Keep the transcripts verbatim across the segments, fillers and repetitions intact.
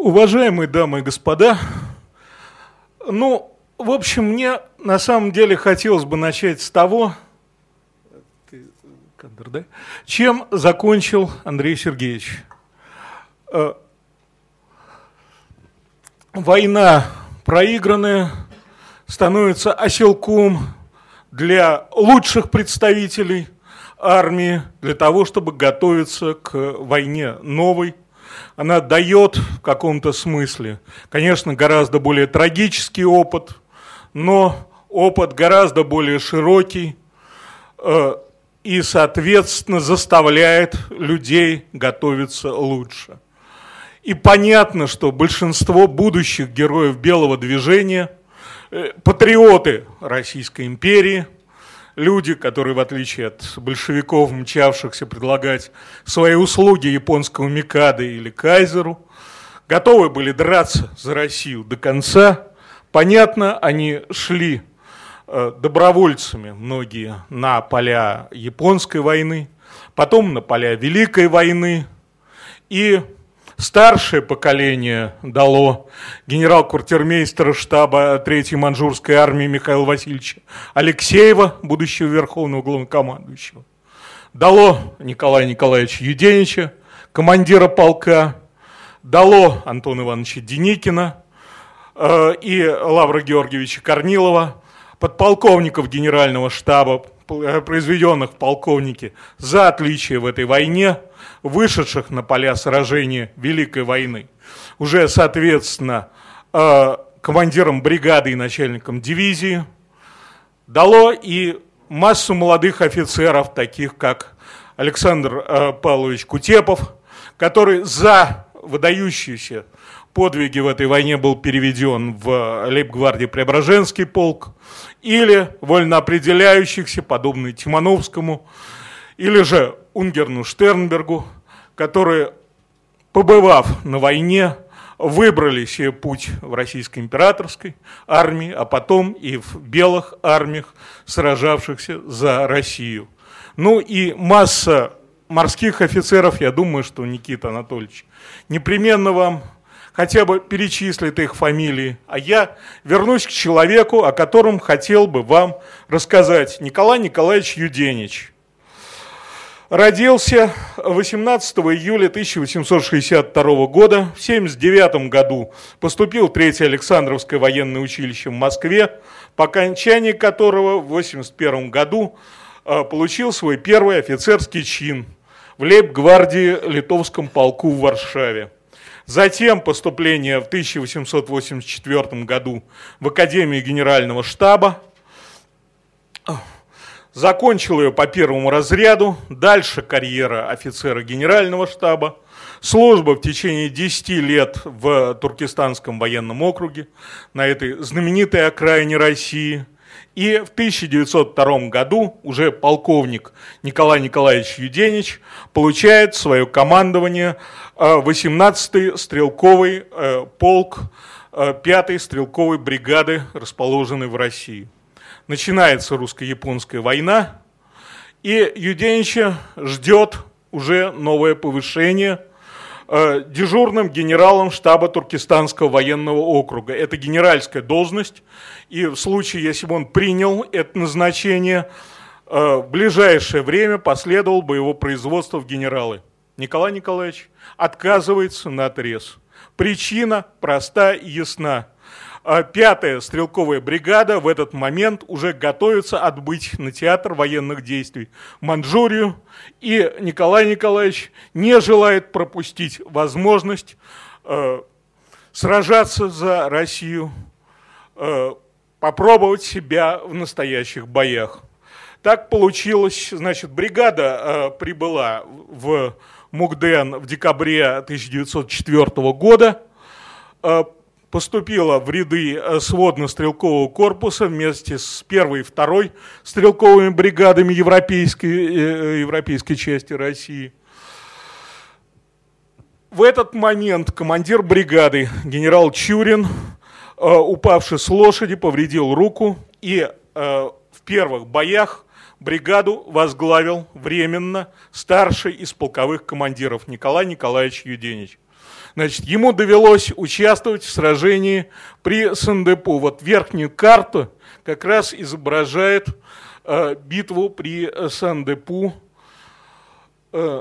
Уважаемые дамы и господа, ну, в общем, мне на самом деле хотелось бы начать с того, кадр, да? Чем закончил Андрей Сергеевич. Война проигранная становится оселком для лучших представителей армии, для того, чтобы готовиться к войне новой. Она дает в каком-то смысле, конечно, гораздо более трагический опыт, но опыт гораздо более широкий э, и, соответственно, заставляет людей готовиться лучше. И понятно, что большинство будущих героев Белого движения э, – патриоты Российской империи, люди, которые, в отличие от большевиков, мчавшихся предлагать свои услуги японскому микадо или кайзеру, готовы были драться за Россию до конца. Понятно, они шли э, добровольцами, многие, на поля японской войны, потом на поля Великой войны. И старшее поколение дало генерал-квартирмейстера штаба третьей маньчжурской армии Михаила Васильевича Алексеева, будущего верховного главнокомандующего. Дало Николая Николаевича Юденича, командира полка. Дало Антона Ивановича Деникина э, и Лавра Георгиевича Корнилова, подполковников генерального штаба, произведенных в полковнике за отличие в этой войне, вышедших на поля сражения Великой войны, уже, соответственно, командиром бригады и начальником дивизии, дало и массу молодых офицеров, таких как Александр Павлович Кутепов, который за выдающиеся подвиги в этой войне был переведен в лейб-гвардии Преображенский полк, или вольноопределяющихся, подобный Тимановскому, или же Унгерну Штернбергу, которые, побывав на войне, выбрали себе путь в российской императорской армии, а потом и в белых армиях, сражавшихся за Россию. Ну и масса морских офицеров, я думаю, что Никита Анатольевич непременно вам хотя бы перечислит их фамилии, а я вернусь к человеку, о котором хотел бы вам рассказать. Николай Николаевич Юденич. Родился восемнадцатого июля тысяча восемьсот шестьдесят второго года, в семьдесят девятом году поступил в третье Александровское военное училище в Москве, по окончании которого в восемьдесят первом году получил свой первый офицерский чин в лейб-гвардии Литовском полку в Варшаве. Затем поступление в тысяча восемьсот восемьдесят четвёртом году в Академию Генерального штаба. Закончил ее по первому разряду. Дальше карьера офицера Генерального штаба. Служба в течение десяти лет в Туркестанском военном округе, на этой знаменитой окраине России. И в тысяча девятьсот втором году уже полковник Николай Николаевич Юденич получает свое командование восемнадцатый стрелковый полк пятой стрелковой бригады, расположенной в России. Начинается русско-японская война, и Юденича ждет уже новое повышение дежурным генералом штаба Туркестанского военного округа. Это генеральская должность, и в случае, если бы он принял это назначение, в ближайшее время последовало бы его производство в генералы. Николай Николаевич отказывается наотрез. Причина проста и ясна. Пятая стрелковая бригада в этот момент уже готовится отбыть на театр военных действий в Маньчжурию, и Николай Николаевич не желает пропустить возможность э, сражаться за Россию, э, попробовать себя в настоящих боях. Так получилось, значит, бригада э, прибыла в Мукден в декабре тысяча девятьсот четвёртого года, э, поступила в ряды сводно-стрелкового корпуса вместе с первой и второй стрелковыми бригадами европейской, европейской части России. В этот момент командир бригады генерал Чурин, упавший с лошади, повредил руку, и в первых боях бригаду возглавил временно старший из полковых командиров Николай Николаевич Юденич. Значит, ему довелось участвовать в сражении при Сандепу. Вот верхнюю карту как раз изображает э, битву при Сандепу. Э,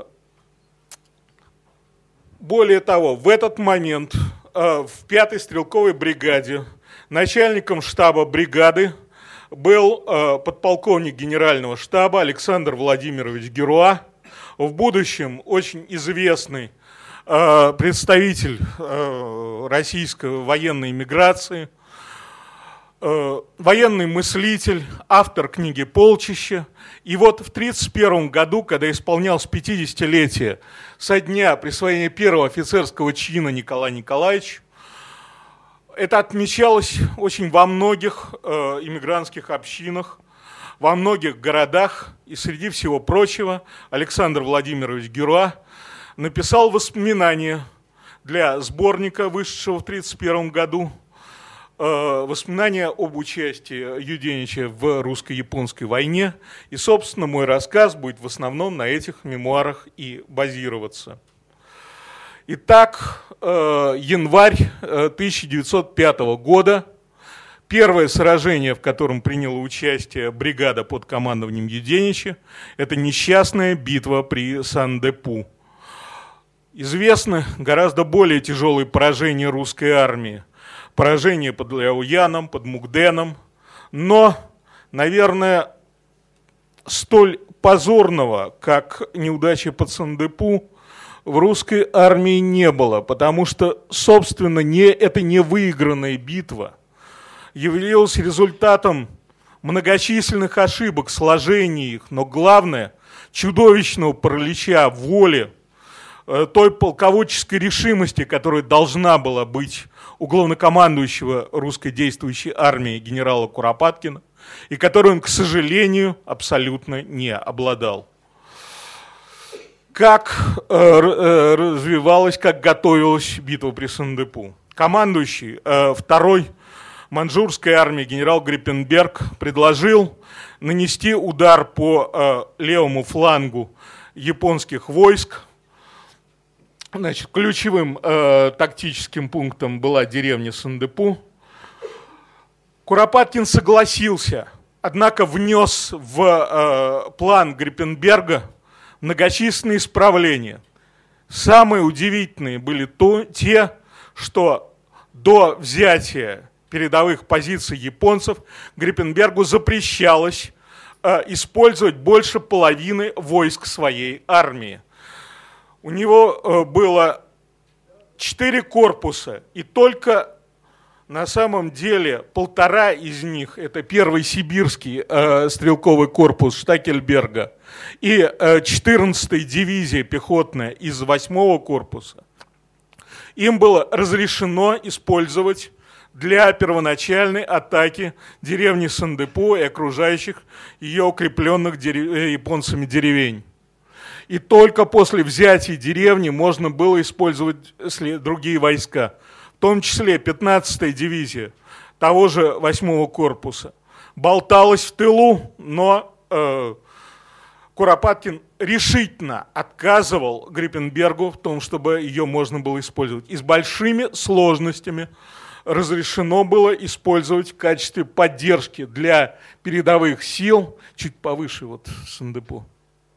более того, в этот момент э, в пятой стрелковой бригаде начальником штаба бригады был э, подполковник генерального штаба Александр Владимирович Геруа, в будущем очень известный э, представитель э, российской военной миграции, э, военный мыслитель, автор книги «Полчище». И вот в тридцать первом году, когда исполнялось пятидесятилетие со дня присвоения первого офицерского чина Николая Николаевича, это отмечалось очень во многих э, иммигрантских общинах, во многих городах, и среди всего прочего Александр Владимирович Геруа написал воспоминания для сборника, вышедшего в тридцать первом году, э, воспоминания об участии Юденича в русско-японской войне. И, собственно, мой рассказ будет в основном на этих мемуарах и базироваться. Итак, э, январь тысяча девятьсот пятого года. Первое сражение, в котором приняла участие бригада под командованием Юденича, это несчастная битва при Сандепу. Известны гораздо более тяжелые поражения русской армии. Поражение под Ляояном, под Мукденом. Но, наверное, столь позорного, как неудача под Сандепу, в русской армии не было, потому что, собственно, не, это не выигранная битва явилась результатом многочисленных ошибок, сложений их, но главное – чудовищного паралича воли, той полководческой решимости, которая должна была быть у главнокомандующего русской действующей армии генерала Куропаткина, и которой он, к сожалению, абсолютно не обладал. Как э, развивалась, как готовилась битва при Сандепу? Командующий э, второй маньчжурской армии генерал Гриппенберг предложил нанести удар по э, левому флангу японских войск. Значит, ключевым э, тактическим пунктом была деревня Сандепу. Куропаткин согласился, однако внес в э, план Гриппенберга многочисленные исправления. Самые удивительные были то, те, что до взятия передовых позиций японцев Гриппенбергу запрещалось э, использовать больше половины войск своей армии. У него э, было четыре корпуса, и только на самом деле полтора из них, это первый сибирский э, стрелковый корпус Штакельберга и э, четырнадцатая дивизия пехотная из восьмого корпуса, им было разрешено использовать для первоначальной атаки деревни Сандепу и окружающих ее укрепленных дерев... японцами деревень. И только после взятия деревни можно было использовать другие войска, в том числе пятнадцатая дивизия того же восьмого корпуса. Болталась в тылу, но э, Куропаткин решительно отказывал Гриппенбергу в том, чтобы ее можно было использовать. И с большими сложностями разрешено было использовать в качестве поддержки для передовых сил, чуть повыше вот Сандепу.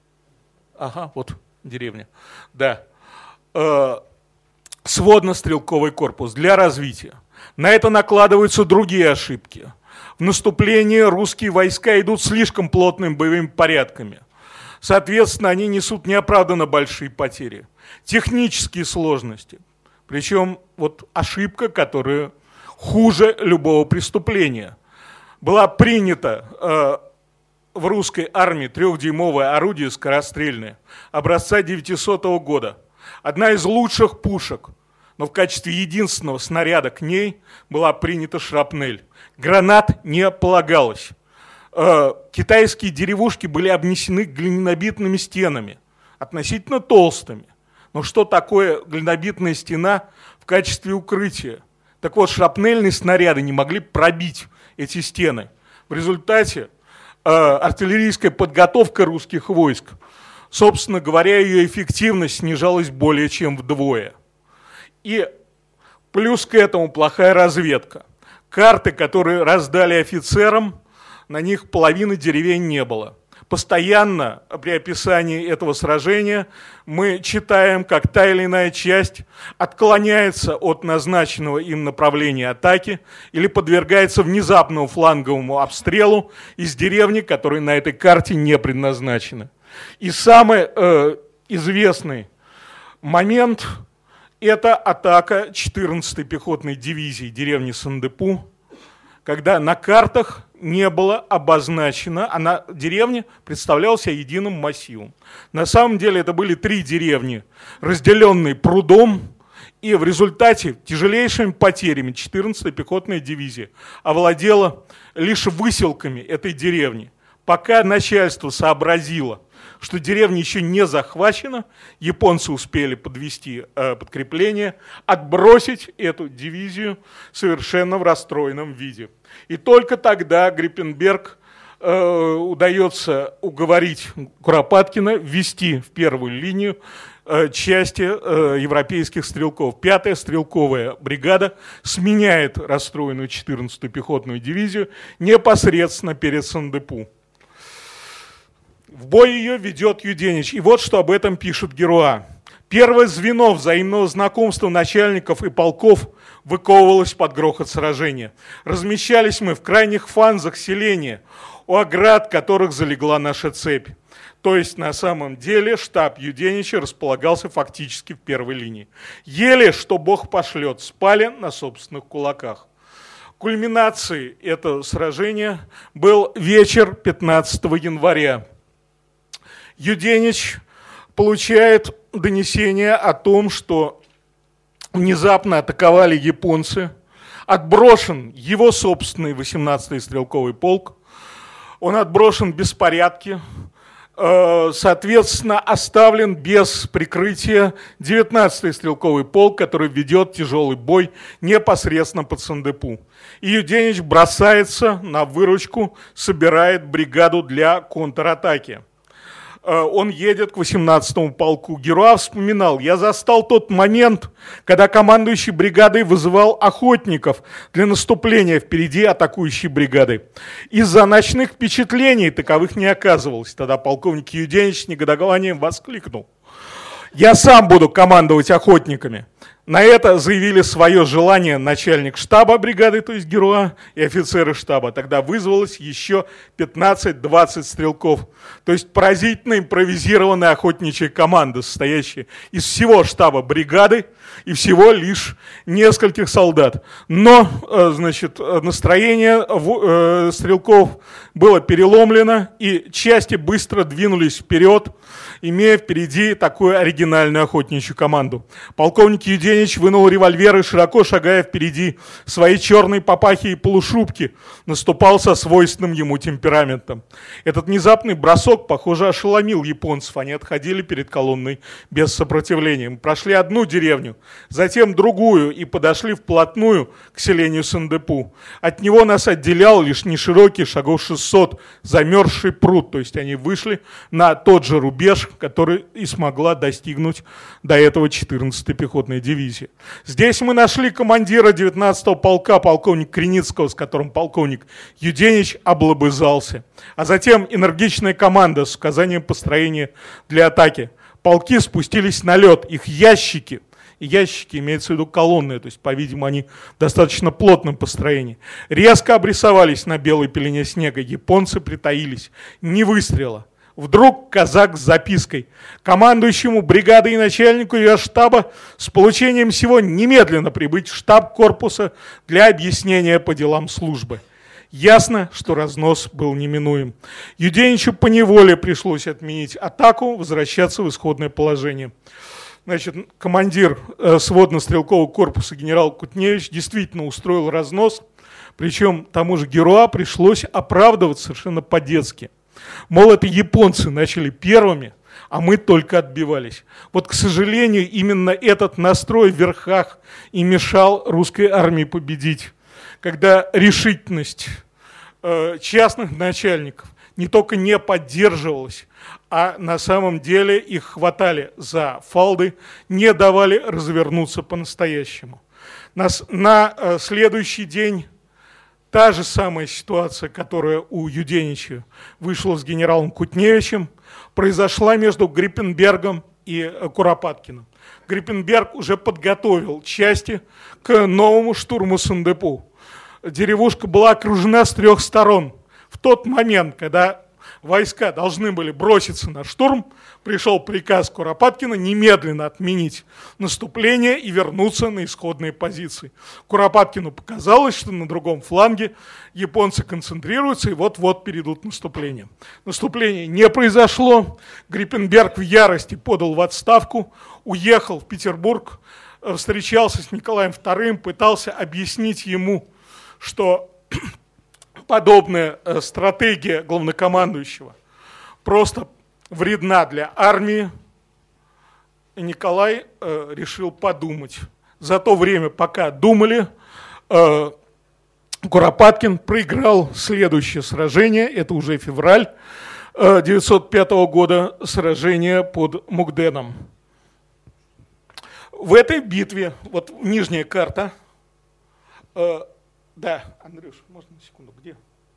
Ага, вот деревня. Да. Э, сводно-стрелковый корпус для развития. На это накладываются другие ошибки. В наступлении русские войска идут слишком плотными боевыми порядками. Соответственно, они несут неоправданно большие потери. Технические сложности. Причем вот ошибка, которая хуже любого преступления. Была принята э, в русской армии трехдюймовое орудие скорострельное образца девятисотого года. Одна из лучших пушек, но в качестве единственного снаряда к ней была принята шрапнель. Гранат не полагалось. Э, китайские деревушки были обнесены глинобитными стенами, относительно толстыми. Но что такое глинобитная стена в качестве укрытия? Так вот, шрапнельные снаряды не могли пробить эти стены. В результате э, артиллерийская подготовка русских войск, собственно говоря, ее эффективность снижалась более чем вдвое. И плюс к этому плохая разведка. Карты, которые раздали офицерам, на них половины деревень не было. Постоянно при описании этого сражения мы читаем, как та или иная часть отклоняется от назначенного им направления атаки или подвергается внезапному фланговому обстрелу из деревни, которые на этой карте не предназначены. И самый э, известный момент – это атака четырнадцатой пехотной дивизии деревни Сандепу, когда на картах не было обозначено, она деревня представляла себя единым массивом. На самом деле это были три деревни, разделенные прудом, и в результате тяжелейшими потерями четырнадцатая пехотная дивизия овладела лишь выселками этой деревни. Пока начальство сообразило, что деревня еще не захвачена, японцы успели подвести э, подкрепление, отбросить эту дивизию совершенно в расстроенном виде. И только тогда Гриппенберг э, удается уговорить Куропаткина ввести в первую линию э, части э, европейских стрелков. Пятая стрелковая бригада сменяет расстроенную четырнадцатую пехотную дивизию непосредственно перед Сандепу. В бой ее ведет Юденич. И вот что об этом пишет Геруа. Первое звено взаимного знакомства начальников и полков выковывалось под грохот сражения. Размещались мы в крайних фанзах селения, у оград которых залегла наша цепь. То есть на самом деле штаб Юденича располагался фактически в первой линии. Еле, что Бог пошлет, спали на собственных кулаках. Кульминацией этого сражения был вечер пятнадцатого января. Юденич получает донесение о том, что внезапно атаковали японцы, отброшен его собственный восемнадцатый стрелковый полк, он отброшен в беспорядке, соответственно, оставлен без прикрытия девятнадцатый стрелковый полк, который ведет тяжелый бой непосредственно под Сандепу. И Юденич бросается на выручку, собирает бригаду для контратаки. Он едет к восемнадцатому полку. Геруа вспоминал: я застал тот момент, когда командующий бригадой вызывал охотников для наступления впереди атакующей бригады. Из-за ночных впечатлений таковых не оказывалось. Тогда полковник Юденич с негодованием воскликнул: я сам буду командовать охотниками. На это заявили свое желание начальник штаба бригады, то есть Геруа, и офицеры штаба. Тогда вызвалось еще пятнадцать-двадцать стрелков. То есть поразительно импровизированная охотничья команда, состоящая из всего штаба бригады и всего лишь нескольких солдат. Но, значит, настроение стрелков было переломлено, и части быстро двинулись вперед, имея впереди такую оригинальную охотничью команду. Полковник Юденич вынул револьвер и, широко шагая впереди своей черной папахи и полушубки, наступал со свойственным ему темпераментом. Этот внезапный бросок, похоже, ошеломил японцев. Они отходили перед колонной без сопротивления. Мы прошли одну деревню, затем другую и подошли вплотную к селению Сандепу. От него нас отделял лишь неширокий, шагов шестьсот, замерзший пруд. То есть они вышли на тот же рубеж, который и смогла достигнуть до этого четырнадцатая пехотная дивизия. Здесь мы нашли командира девятнадцатого полка, полковника Креницкого, с которым полковник Юденич облобызался. А затем энергичная команда с указанием построения для атаки. Полки спустились на лед, их ящики, и ящики имеются в виду колонны, то есть, по-видимому, они в достаточно плотном построении, резко обрисовались на белой пелене снега. Японцы притаились. Ни выстрела. Вдруг казак с запиской: командующему бригадой и начальнику ее штаба с получением всего немедленно прибыть в штаб корпуса для объяснения по делам службы. Ясно, что разнос был неминуем. Юденичу поневоле пришлось отменить атаку, возвращаться в исходное положение. Значит, командир э, сводно-стрелкового корпуса генерал Кутневич действительно устроил разнос, причем тому же Геруа пришлось оправдываться совершенно по-детски. Мол, это японцы начали первыми, а мы только отбивались. Вот, к сожалению, именно этот настрой в верхах и мешал русской армии победить. Когда решительность э, частных начальников не только не поддерживалось, а на самом деле их хватали за фалды, не давали развернуться по-настоящему. На, на э, следующий день та же самая ситуация, которая у Юденича вышла с генералом Кутневичем, произошла между Гриппенбергом и э, Куропаткиным. Гриппенберг уже подготовил части к новому штурму Сандепу. Деревушка была окружена с трех сторон. В тот момент, когда войска должны были броситься на штурм, пришел приказ Куропаткина немедленно отменить наступление и вернуться на исходные позиции. Куропаткину показалось, что на другом фланге японцы концентрируются и вот-вот перейдут наступление. Наступление не произошло. Гриппенберг в ярости подал в отставку, уехал в Петербург, встречался с Николаем вторым, пытался объяснить ему, что подобная стратегия главнокомандующего просто вредна для армии. И Николай э, решил подумать. За то время, пока думали, э, Куропаткин проиграл следующее сражение, это уже февраль э, девятьсот пятого года, сражение под Мукденом. В этой битве, вот нижняя карта, э, да, Андрюш, можно на секунду, где?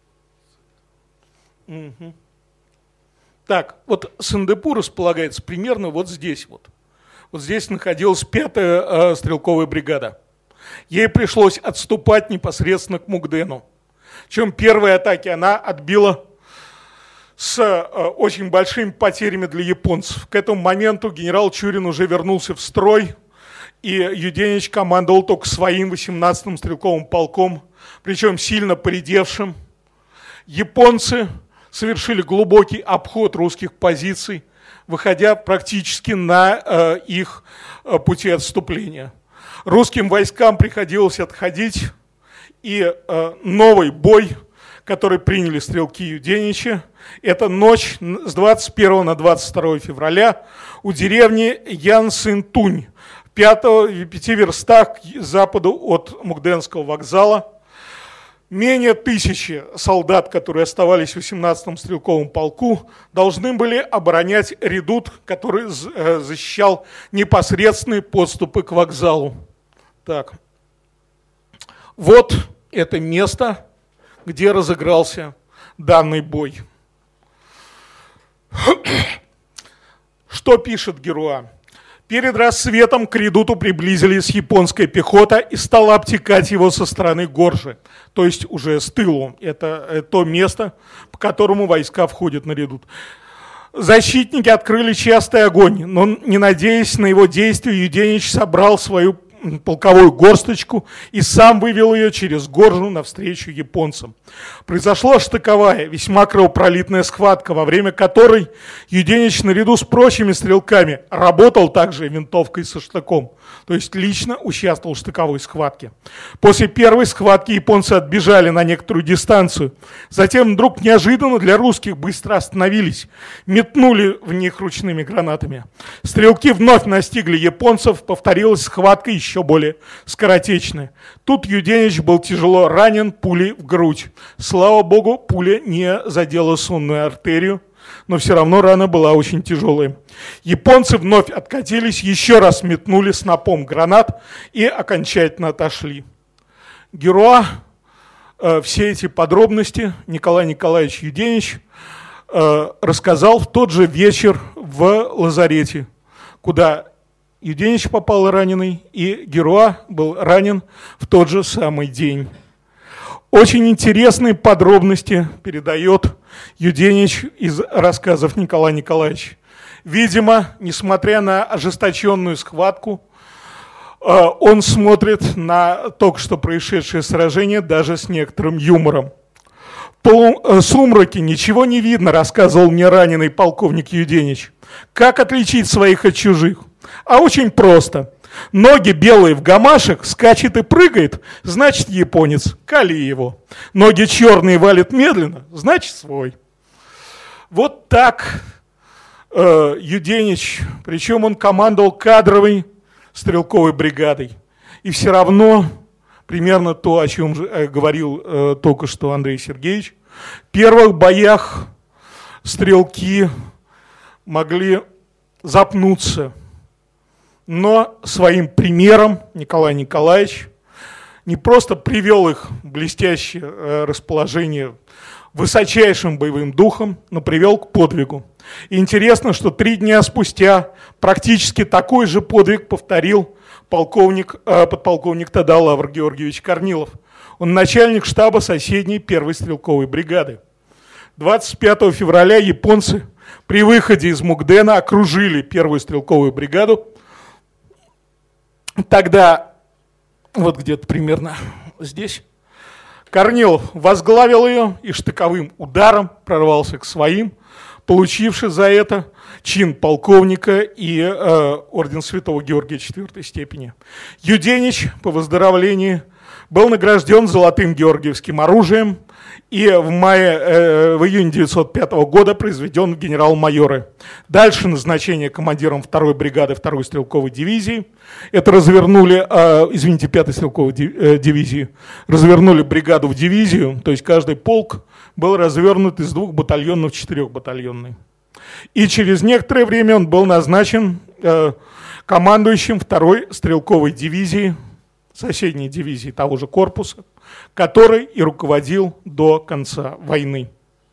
Угу. Так, вот Сандепу располагается примерно вот здесь вот. Вот здесь находилась пятая э, стрелковая бригада. Ей пришлось отступать непосредственно к Мукдену. Причем первые атаки она отбила с э, очень большими потерями для японцев. К этому моменту генерал Чурин уже вернулся в строй, и Юденич командовал только своим восемнадцатым стрелковым полком, причем сильно поредевшим. Японцы совершили глубокий обход русских позиций, выходя практически на э, их э, пути отступления. Русским войскам приходилось отходить, и э, новый бой, который приняли стрелки Юденича, это ночь с двадцать первого на двадцать второе февраля у деревни Ян-Син-Тунь, в пяти верстах к западу от Мукденского вокзала. Менее тысячи солдат, которые оставались в восемнадцатом стрелковом полку, должны были оборонять редут, который защищал непосредственные подступы к вокзалу. Так. Вот это место, где разыгрался данный бой. Что пишет Геруа? Перед рассветом к редуту приблизились японская пехота и стала обтекать его со стороны Горжи, то есть уже с тылу. Это то место, по которому войска входят на редут. Защитники открыли частый огонь, но, не надеясь на его действие, Юденич собрал свою полковую горсточку и сам вывел ее через Горжу навстречу японцам. Произошла штыковая, весьма кровопролитная схватка, во время которой Юденич наряду с прочими стрелками работал также винтовкой со штыком, то есть лично участвовал в штыковой схватке. После первой схватки японцы отбежали на некоторую дистанцию, затем вдруг неожиданно для русских быстро остановились, метнули в них ручными гранатами. Стрелки вновь настигли японцев, повторилась схватка еще еще более скоротечная. Тут Юденич был тяжело ранен пулей в грудь. Слава богу, пуля не задела сонную артерию, но все равно рана была очень тяжелая. Японцы вновь откатились, еще раз метнули снопом гранат и окончательно отошли. Геруа э, все эти подробности Николай Николаевич Юденич э, рассказал в тот же вечер в лазарете, куда Юденич попал раненый, и Геруа был ранен в тот же самый день. Очень интересные подробности передает Юденич из рассказов Николая Николаевича. Видимо, несмотря на ожесточенную схватку, он смотрит на только что происшедшее сражение даже с некоторым юмором. В сумраке ничего не видно, рассказывал мне раненый полковник Юденич. Как отличить своих от чужих? А очень просто. Ноги белые в гамашах, скачет и прыгает, значит японец, кали его. Ноги черные валит медленно, значит свой. Вот так э, Юденич, причем он командовал кадровой стрелковой бригадой. И все равно, примерно то, о чем же, э, говорил э, только что Андрей Сергеевич, в первых боях стрелки могли запнуться. Но своим примером Николай Николаевич не просто привел их в блестящее расположение высочайшим боевым духом, но привел к подвигу. И интересно, что три дня спустя практически такой же подвиг повторил полковник, э, подполковник тогда Лавр Георгиевич Корнилов. Он начальник штаба соседней первой стрелковой бригады. двадцать пятого февраля японцы при выходе из Мукдена окружили первую стрелковую бригаду. Тогда, вот где-то примерно здесь, Корнилов возглавил ее и штыковым ударом прорвался к своим, получивший за это чин полковника и э, орден Святого Георгия четвертой степени. Юденич по выздоровлении был награжден золотым георгиевским оружием и в мае, э, в июне девятьсот пятого года произведен в генерал-майоры. Дальше назначение командиром второй бригады второй стрелковой дивизии. Это развернули, э, извините, пятой стрелковой дивизии, развернули бригаду в дивизию, то есть каждый полк был развернут из двух батальонов в четырехбатальонный. И через некоторое время он был назначен э, командующим второй стрелковой дивизии, соседней дивизии того же корпуса, который и руководил до конца войны.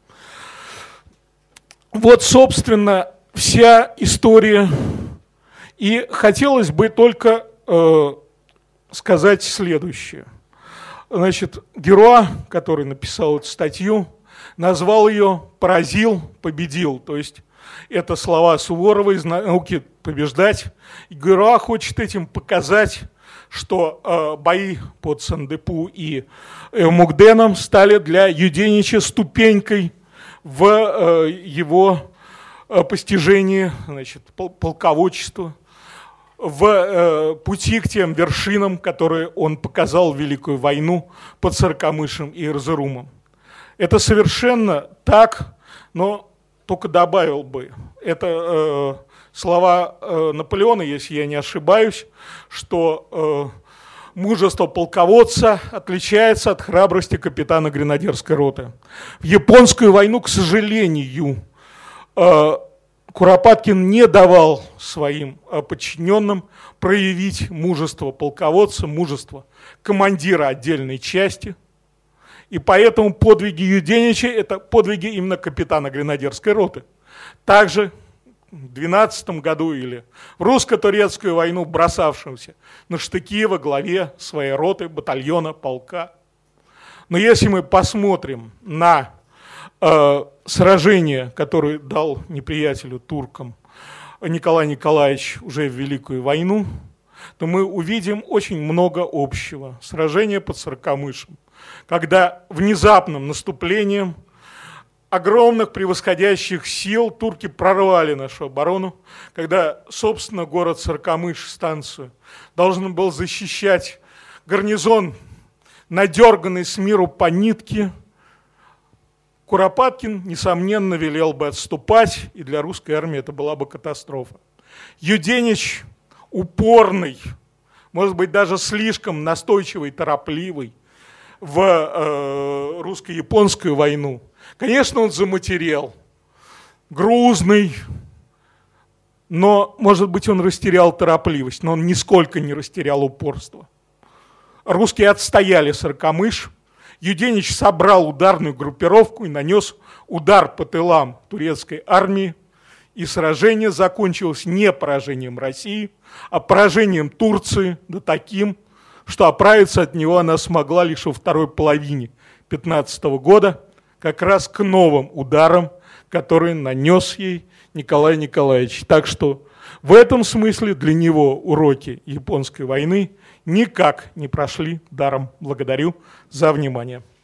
Вот, собственно, вся история. И хотелось бы только э, сказать следующее. Значит, Геруа, который написал эту статью, назвал ее «поразил, победил». То есть это слова Суворова из «Науки побеждать». И Геруа хочет этим показать, что э, бои под Сандепу и э, Мукденом стали для Юденича ступенькой в э, его э, постижении, значит, пол- полководчества, в э, пути к тем вершинам, которые он показал в Великую войну под Сорокомышем и Эрзерумом. Это совершенно так, но только добавил бы. Это э, слова э, Наполеона, если я не ошибаюсь, что э, мужество полководца отличается от храбрости капитана гренадерской роты. В японскую войну, к сожалению, э, Куропаткин не давал своим э, подчиненным проявить мужество полководца, мужество командира отдельной части. И поэтому подвиги Юденича – это подвиги именно капитана гренадерской роты. Также в двенадцатом году или в русско-турецкую войну бросавшимся на штыки во главе своей роты, батальона, полка. Но если мы посмотрим на э, сражение, которое дал неприятелю туркам Николай Николаевич уже в Великую войну, то мы увидим очень много общего. Сражение под Сорокомышем, когда внезапным наступлением огромных превосходящих сил турки прорвали нашу оборону, когда, собственно, город Сорокомыш, станцию, должен был защищать гарнизон, надерганный с миру по нитке, Куропаткин, несомненно, велел бы отступать, и для русской армии это была бы катастрофа. Юденич, упорный, может быть, даже слишком настойчивый, торопливый в э, русско-японскую войну, конечно, он заматерел, грузный, но, может быть, он растерял торопливость, но он нисколько не растерял упорство. Русские отстояли Сорокомыш, Юденич собрал ударную группировку и нанес удар по тылам турецкой армии, и сражение закончилось не поражением России, а поражением Турции, да таким, что оправиться от него она смогла лишь во второй половине пятнадцатого года, как раз к новым ударам, которые нанес ей Николай Николаевич. Так что в этом смысле для него уроки японской войны никак не прошли даром. Благодарю за внимание.